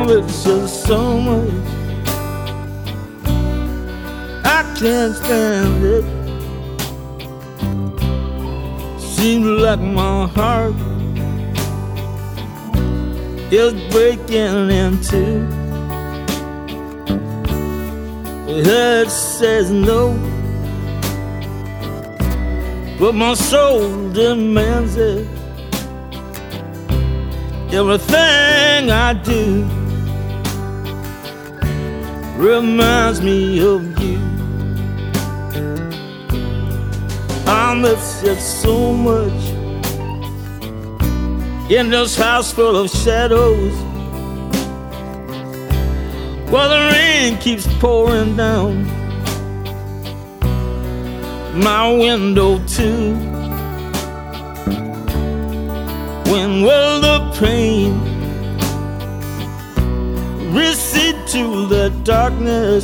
it's just so much. I can't stand it. Seems like my heart is breaking in two. The head says no, but my soul demands it. Everything I do reminds me of you. I miss it so much in this house full of shadows, while the rain keeps pouring down my window too. When will the pain recede to the darkness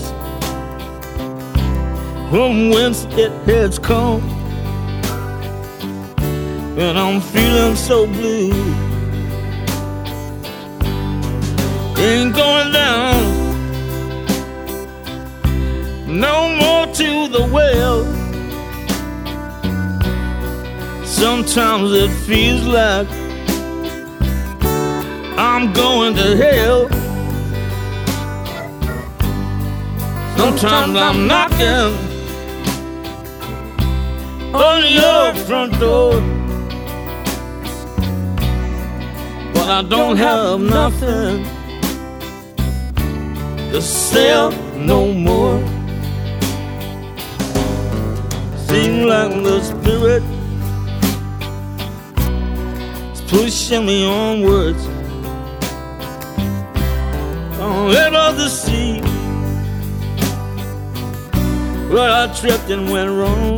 from whence it has come? And I'm feeling so blue. Ain't going down no more to the well. Sometimes it feels like I'm going to hell. Sometimes I'm knocking on your front door, but I don't have nothing to sell no more. Seems like the spirit is pushing me onwards. I'm able to see where I tripped and went wrong.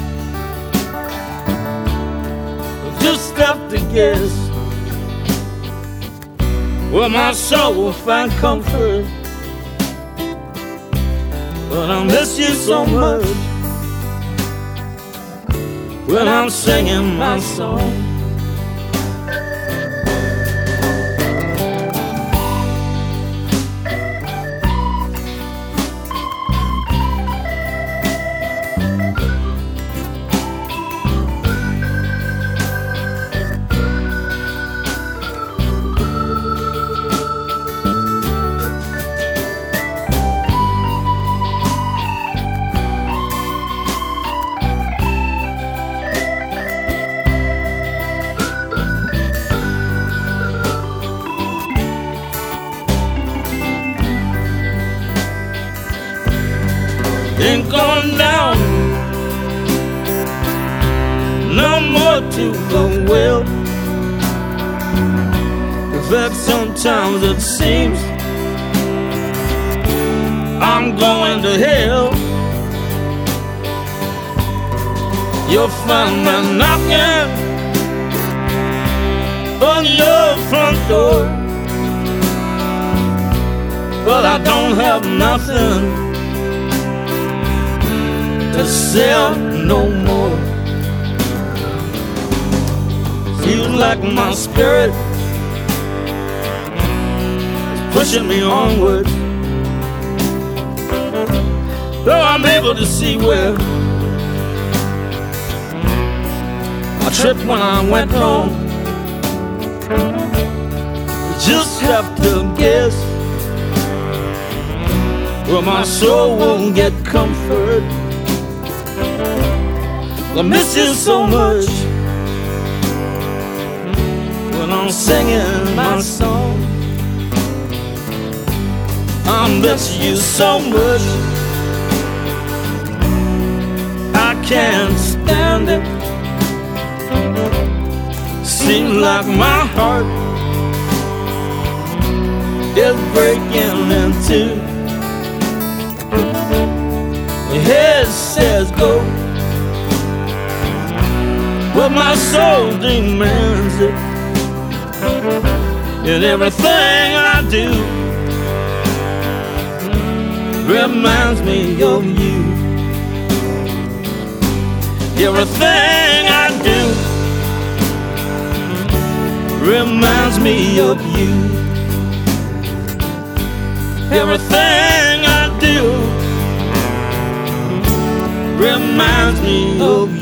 Just have to guess where my soul will find comfort. But I miss you so much when I'm singing my song. Ain't going down no more to the well. In fact, sometimes it seems I'm going to hell. You'll find me knocking on your front door, but I don't have nothing to sell no more. Feels like my spirit is pushing me onward, though I'm able to see where I tripped when I went wrong. Just have to guess where my soul won't get comfort. I miss you so much when I'm singing my song. I miss you so much, I can't stand it. Seems like my heart is breaking in two. The head says go, but my soul demands it. And everything I do reminds me of you. Everything I do reminds me of you. Everything I do reminds me of you.